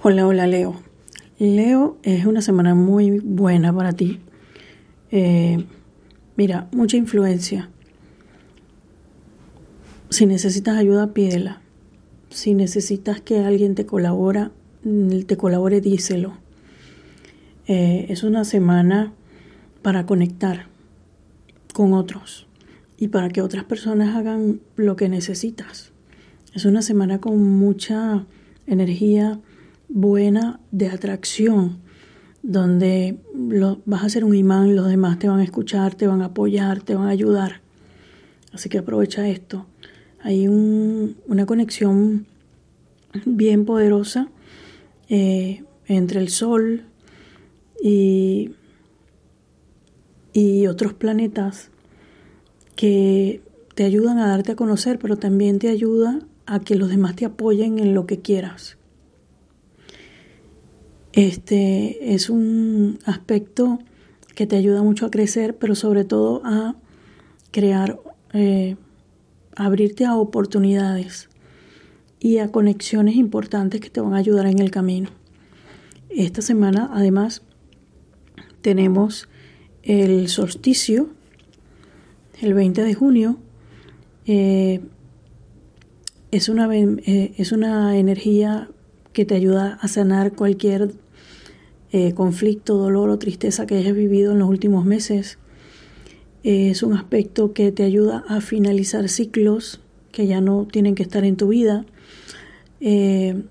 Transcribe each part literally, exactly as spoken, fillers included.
Hola, hola Leo. Leo, es una semana muy buena para ti. Eh, mira, mucha influencia. Si necesitas ayuda, pídela. Si necesitas que alguien te colabora, te colabore, díselo. Eh, es una semana para conectar con otros y para que otras personas hagan lo que necesitas. Es una semana con mucha energía buena de atracción, donde lo, vas a ser un imán, los demás te van a escuchar, te van a apoyar, te van a ayudar. Así que aprovecha esto. Hay un, una conexión bien poderosa eh, entre el Sol y, y otros planetas que te ayudan a darte a conocer, pero también te ayuda a que los demás te apoyen en lo que quieras. Este es un aspecto que te ayuda mucho a crecer, pero sobre todo a crear, eh, a abrirte a oportunidades y a conexiones importantes que te van a ayudar en el camino. Esta semana, además, tenemos el solsticio, el veinte de junio. Eh, es una, eh, es una energía que te ayuda a sanar cualquier eh, conflicto, dolor o tristeza que hayas vivido en los últimos meses. Eh, es un aspecto que te ayuda a finalizar ciclos que ya no tienen que estar en tu vida. Eh,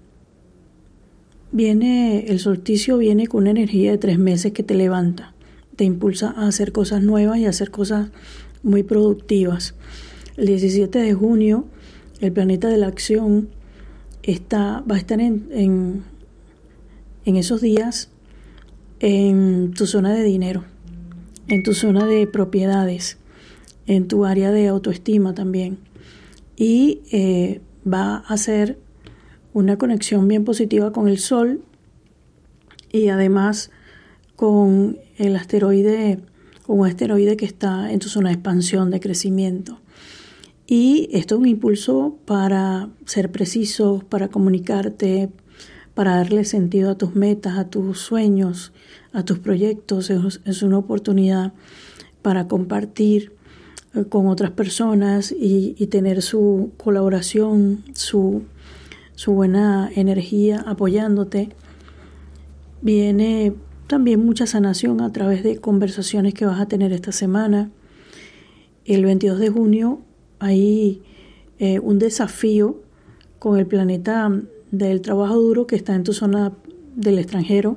viene el solsticio viene con una energía de tres meses que te levanta, te impulsa a hacer cosas nuevas y a hacer cosas muy productivas. El diecisiete de junio, el planeta de la acción Está, va a estar en, en, en esos días en tu zona de dinero, en tu zona de propiedades, en tu área de autoestima también. Y eh, va a hacer una conexión bien positiva con el Sol y además con el asteroide, con un asteroide que está en tu zona de expansión, de crecimiento. Y esto es un impulso para ser preciso, para comunicarte, para darle sentido a tus metas, a tus sueños, a tus proyectos. Es, es una oportunidad para compartir eh, con otras personas y, y tener su colaboración, su, su buena energía apoyándote. Viene también mucha sanación a través de conversaciones que vas a tener esta semana. El veintidós de junio hay eh, un desafío con el planeta del trabajo duro que está en tu zona del extranjero.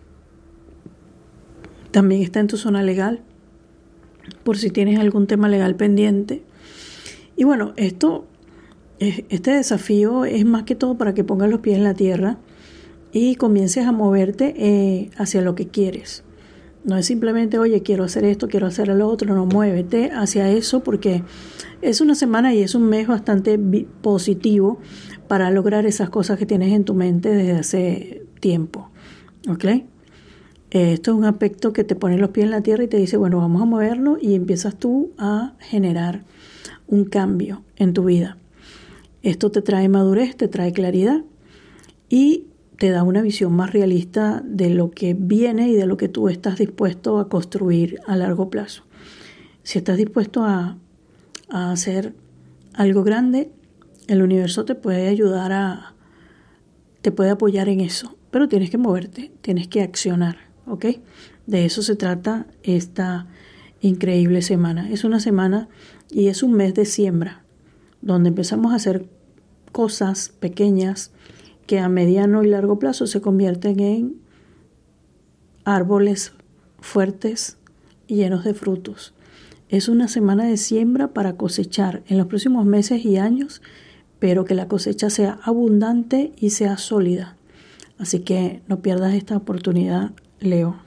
También está en tu zona legal, por si tienes algún tema legal pendiente. Y bueno, esto, este desafío es más que todo para que pongas los pies en la tierra y comiences a moverte eh, hacia lo que quieres. No es simplemente, oye, quiero hacer esto, quiero hacer lo otro. No, muévete hacia eso porque es una semana y es un mes bastante positivo para lograr esas cosas que tienes en tu mente desde hace tiempo. ¿Ok? Esto es un aspecto que te pone los pies en la tierra y te dice, bueno, vamos a moverlo y empiezas tú a generar un cambio en tu vida. Esto te trae madurez, te trae claridad y te da una visión más realista de lo que viene y de lo que tú estás dispuesto a construir a largo plazo. Si estás dispuesto a, a hacer algo grande, el universo te puede ayudar a, te puede apoyar en eso, pero tienes que moverte, tienes que accionar, ¿ok? De eso se trata esta increíble semana. Es una semana y es un mes de siembra, donde empezamos a hacer cosas pequeñas que a mediano y largo plazo se convierten en árboles fuertes y llenos de frutos. Es una semana de siembra para cosechar en los próximos meses y años, pero que la cosecha sea abundante y sea sólida. Así que no pierdas esta oportunidad, Leo.